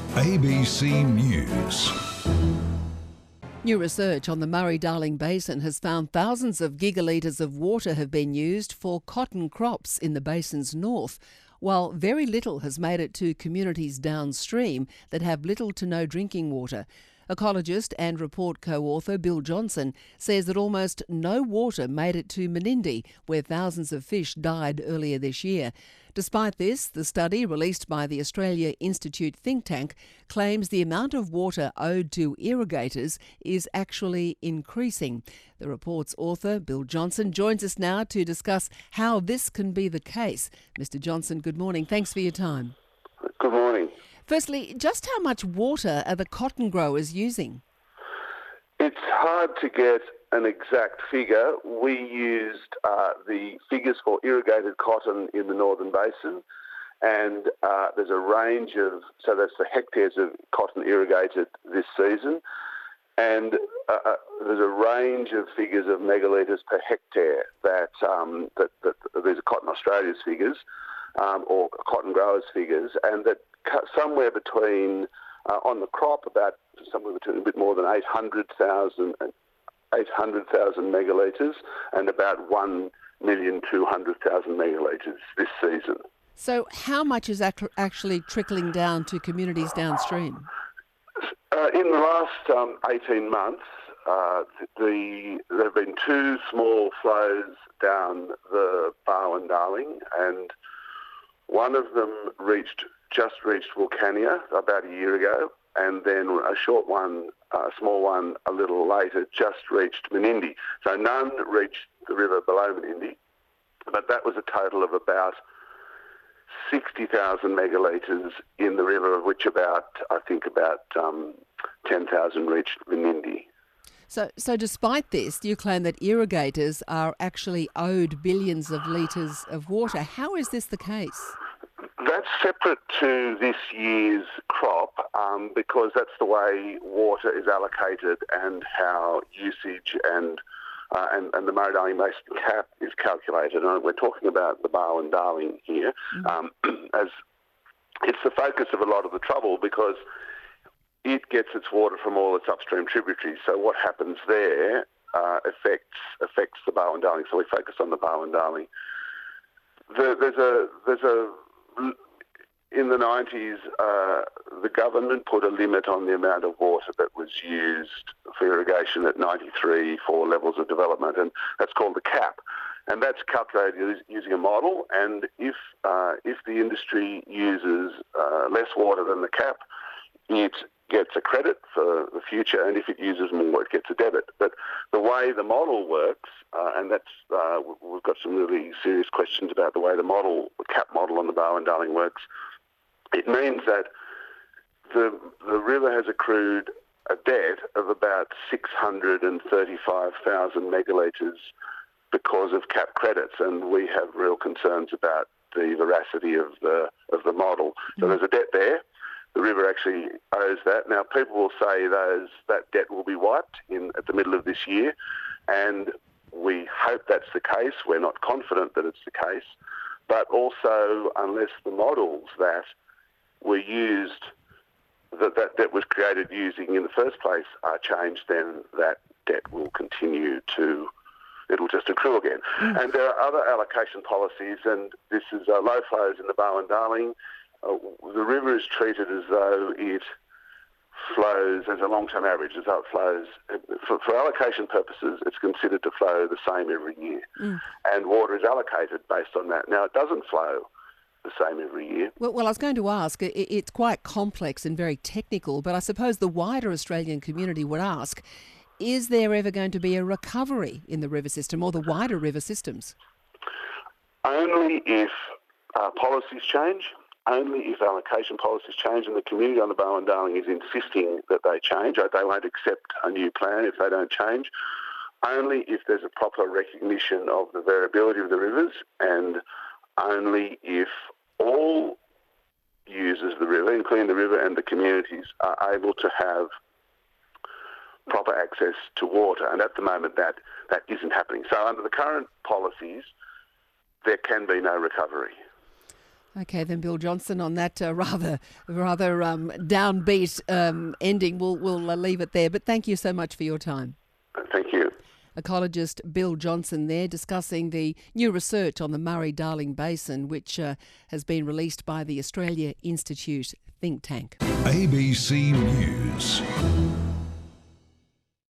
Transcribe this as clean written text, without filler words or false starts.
ABC News. New research on the Murray-Darling Basin has found thousands of gigalitres of water have been used for cotton crops in the basin's north, while very little has made it to communities downstream that have little to no drinking water. Ecologist and report co-author Bill Johnson says that almost no water made it to Menindee, where thousands of fish died earlier this year. Despite this, the study released by the Australia Institute think tank claims the amount of water owed to irrigators is actually increasing. The report's author, Bill Johnson, joins us now to discuss how this can be the case. Mr. Johnson, good morning. Thanks for your time. Good morning. Firstly, just how much water are the cotton growers using? It's hard to get an exact figure. We used the figures for irrigated cotton in the Northern Basin, and there's a range of, so that's the hectares of cotton irrigated this season, and there's a range of figures of megalitres per hectare that these are Cotton Australia's figures, or cotton growers' figures, and that somewhere between, on the crop, about somewhere between a bit more than 800,000 megalitres and about 1,200,000 megalitres this season. So how much is actually trickling down to communities downstream? In the last 18 months, there have been two small flows down the Barwon-Darling, and one of them just reached Wilcannia about a year ago, and then a short one, a small one a little later, just reached Menindee. So none reached the river below Menindee, but that was a total of about 60,000 megalitres in the river, of which about 10,000 reached Menindee. So despite this, you claim that irrigators are actually owed billions of litres of water. How is this the case? That's separate to this year's crop, because that's the way water is allocated and how usage and the Murray-Darling Basin cap is calculated. And we're talking about the Barwon-Darling here, as it's the focus of a lot of the trouble because it gets its water from all its upstream tributaries. So what happens there affects the Barwon-Darling. So we focus on the Barwon-Darling. In the 90s, the government put a limit on the amount of water that was used for irrigation at 93 for levels of development, and that's called the cap. And that's calculated using a model, and if the industry uses less water than the cap, it gets a credit for the future, and if it uses more, it gets a debit. But the way the model works, and that's we've got some really serious questions about the way the cap model on the Barwon-Darling works. It means that the river has accrued a debt of about 635,000 megalitres because of cap credits, and we have real concerns about the veracity of the model. So there's a debt there. The river actually owes that. Now, people will say that debt will be wiped at the middle of this year, and we hope that's the case. We're not confident that it's the case. But also, unless the models that were used, that debt was created using in the first place are changed, then that debt will continue to, it'll just accrue again. And there are other allocation policies, and this is low flows in the Barwon-Darling. The river is treated as though it flows as a long-term average, as though it flows. For allocation purposes, it's considered to flow the same every year. And water is allocated based on that. Now, it doesn't flow the same every year. Well, I was going to ask, it's quite complex and very technical, but I suppose the wider Australian community would ask, is there ever going to be a recovery in the river system or the wider river systems? Only if policies change. Only if allocation policies change, and the community on the Barwon-Darling is insisting that they change. They won't accept a new plan if they don't change. Only if there's a proper recognition of the variability of the rivers, and only if all users of the river, including the river and the communities, are able to have proper access to water. And at the moment, that isn't happening. So under the current policies, there can be no recovery. Okay, then, Bill Johnson, on that rather downbeat ending, we'll leave it there. But thank you so much for your time. Thank you. Ecologist Bill Johnson there discussing the new research on the Murray-Darling Basin, which has been released by the Australia Institute think tank. ABC News.